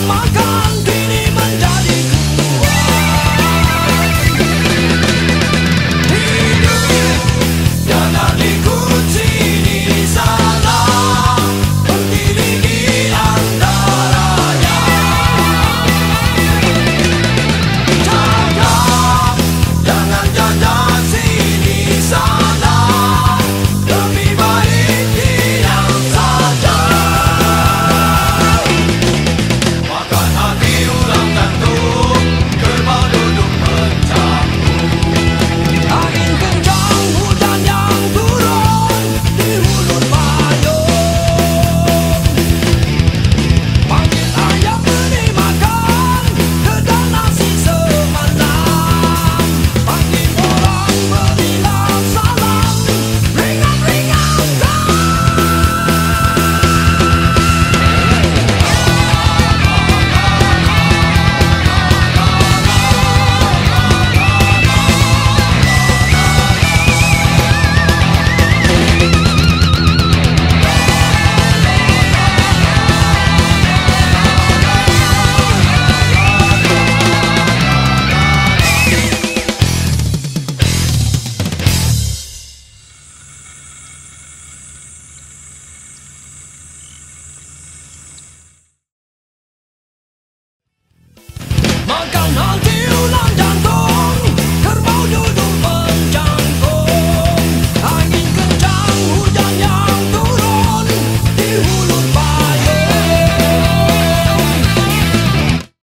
makan kini menjadi kuat. Hidup jangan ikuti di sana, berdiri di antaranya. Jaga, jangan jajak sini sana, lebih baik diam saja. Makan hati ulang jantung, kerbau duduk mencampur. Angin kencang, hujan yang turun di hulu payung. Panggil ayam beri makan, kedai nasi semalam. Panggil orang berilah salam, ringan-ringankan. Makan hati ulang jantung, kerbau duduk menjangkung. Angin kencang, hujan yang turun di hulu payung.